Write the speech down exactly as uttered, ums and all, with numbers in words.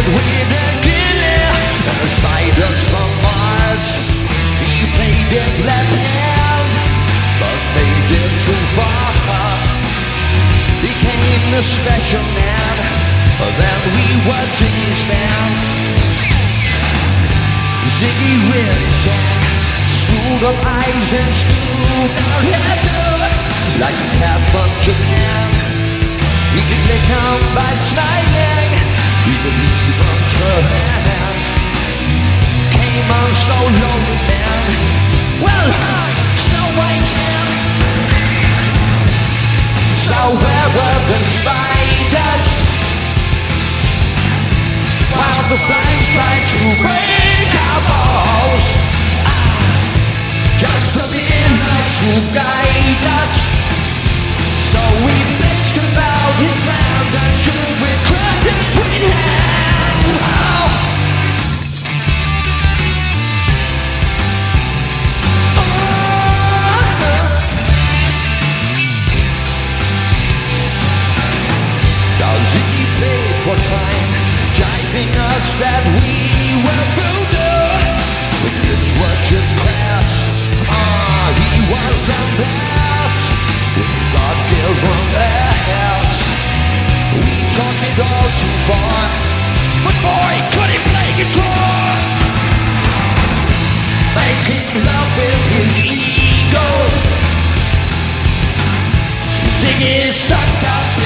with a killer and the spiders from Mars. He played it left hand, but made it too far. Became a special man, then we were Ziggy's band. Ziggy really sang, screwed up eyes and screwed down head, like a cat from Japan. He could lick on by smiling, he could leave on to hand. Came on so lonely, man. Well, huh, Snow White's hand. So where were the spiders? While the flies tried to break our balls, ah, just a minute to guide us. So we bitched about his land and shook with crushing sweet hands. Oh. Does he play for time, jiving us that we were through? But this was just crass. Ah, he was the best. We got given ass. We took it all too far, but boy, could he play guitar. Making love with his ego. Ziggy stuck up